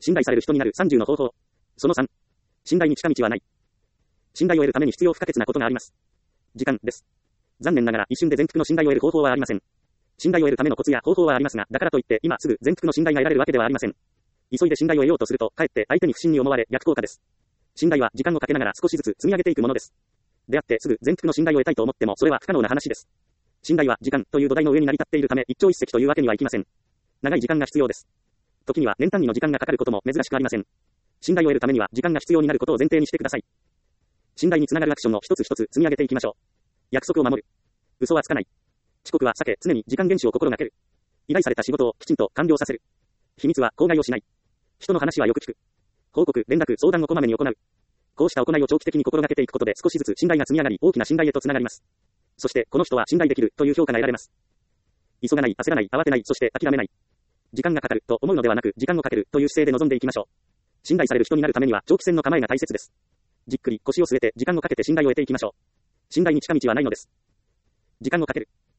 信頼される人になる30の方法。その3。信頼に近道はない。信頼を得るために必要不可欠なことがあります。時間です。残念ながら一瞬で全幅の信頼を得る方法はありません。信頼を得るためのコツや方法はありますが、だからといって今すぐ全幅の信頼が得られるわけではありません。急いで信頼を得ようとすると、かえって相手に不信に思われ逆効果です。信頼は時間をかけながら少しずつ積み上げていくものです。であってすぐ全幅の信頼を得たいと思ってもそれは不可能な話です。信頼は時間という土台の上に成り立っているため一朝一夕というわけにはいきません。長い時間が必要です。時には年単位の時間がかかることも珍しくありません。信頼を得るためには時間が必要になることを前提にしてください。信頼につながるアクションを一つ一つ積み上げていきましょう。約束を守る。嘘はつかない。遅刻は避け、常に時間厳守を心がける。依頼された仕事をきちんと完了させる。秘密は口外をしない。人の話はよく聞く。報告、連絡、相談をこまめに行う。こうした行いを長期的に心がけていくことで少しずつ信頼が積み上がり、大きな信頼へとつながります。そして、この人は信頼できるという評価が得られます。急がない、焦らない、慌てない、そして諦めない。時間がかかると思うのではなく、時間をかけるという姿勢で臨んでいきましょう。信頼される人になるためには長期戦の構えが大切です。じっくり腰を据えて時間をかけて信頼を得ていきましょう。信頼に近道はないのです。時間をかける。